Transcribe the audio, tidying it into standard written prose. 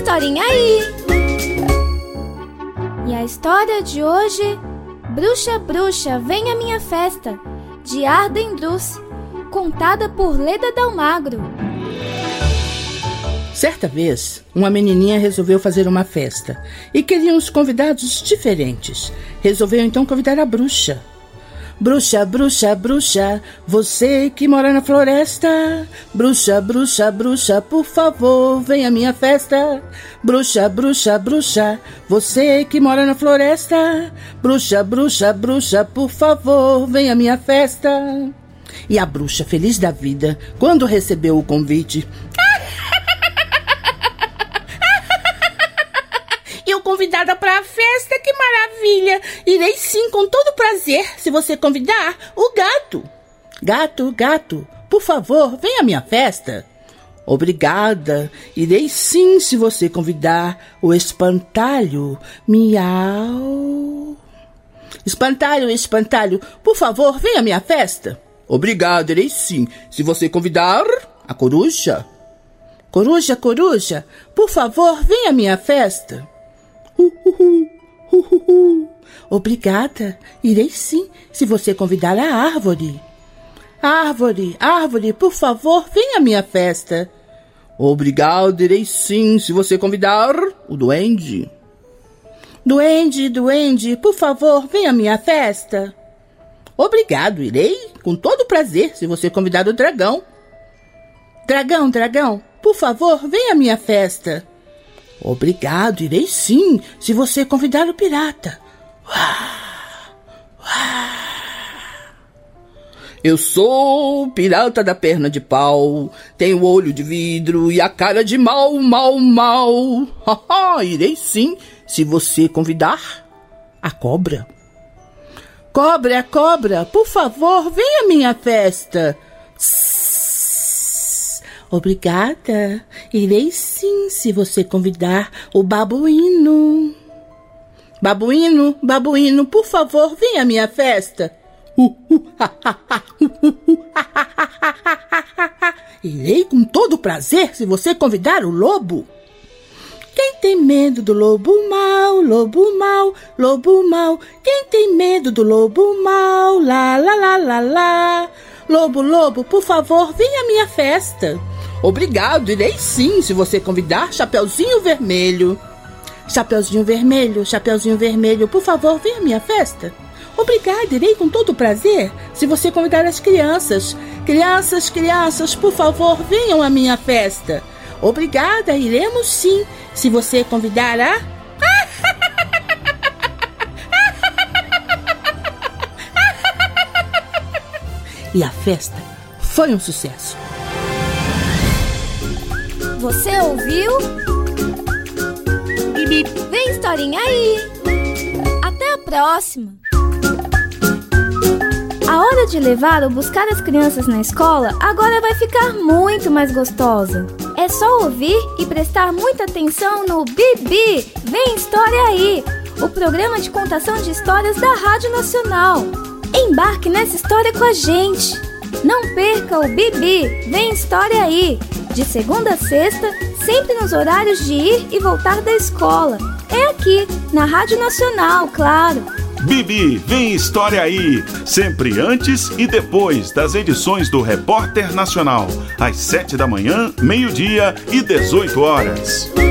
historinha aí! E a história de hoje... Bruxa, bruxa, vem à minha festa, de Arden Druce, contada por Leda Dalmagro. Certa vez, uma menininha resolveu fazer uma festa e queria uns convidados diferentes. Resolveu então convidar a bruxa. Bruxa, bruxa, bruxa, você que mora na floresta. Bruxa, bruxa, bruxa, por favor, vem à minha festa. Bruxa, bruxa, bruxa, você que mora na floresta. Bruxa, bruxa, bruxa, por favor, vem à minha festa. E a bruxa, feliz da vida, quando recebeu o convite... Eu convidada para a festa, que maravilha! Irei sim, com todo prazer, se você convidar o gato. Gato, gato, por favor, venha à minha festa. Obrigada, irei sim, se você convidar o espantalho. Miau. Espantalho, espantalho, por favor, venha à minha festa. Obrigado, irei sim, se você convidar a coruja. Coruja, coruja, por favor, venha à minha festa. Obrigada, irei sim, se você convidar a árvore. Árvore, árvore, por favor, venha à minha festa. Obrigado, irei sim, se você convidar o duende. Duende, duende, por favor, venha à minha festa. Obrigado, irei com todo prazer, se você convidar o dragão. Dragão, dragão, por favor, venha à minha festa. Obrigado, irei sim, se você convidar o pirata. Eu sou o pirata da perna de pau, tenho o olho de vidro e a cara de mal, mal, mal. Irei sim, se você convidar a cobra. Cobra, cobra, por favor, venha à minha festa. Obrigada, irei sim, se você convidar o babuíno. Babuíno, babuíno, por favor, venha à minha festa. Irei com todo prazer, se você convidar o lobo. Quem tem medo do lobo mau, lobo mau, lobo mau? Quem tem medo do lobo mau, lá, lá, lá, lá, lá? Lobo, lobo, por favor, venha à minha festa. Obrigado, irei sim, se você convidar Chapeuzinho Vermelho. Chapeuzinho Vermelho, Chapeuzinho Vermelho, por favor, venha à minha festa. Obrigada, irei com todo prazer, se você convidar as crianças. Crianças, crianças, por favor, venham à minha festa. Obrigada, iremos sim, se você convidar a... E a festa foi um sucesso. Você ouviu? Vem historinha aí! Até a próxima! A hora de levar ou buscar as crianças na escola agora vai ficar muito mais gostosa. É só ouvir e prestar muita atenção no Bibi Vem História Aí, o programa de contação de histórias da Rádio Nacional. Embarque nessa história com a gente. Não perca o Bibi Vem História Aí, de segunda a sexta, sempre nos horários de ir e voltar da escola. É aqui, na Rádio Nacional, claro. Bibi Vem História Aí, sempre antes e depois das edições do Repórter Nacional, às 7 da manhã, meio-dia e 18 horas.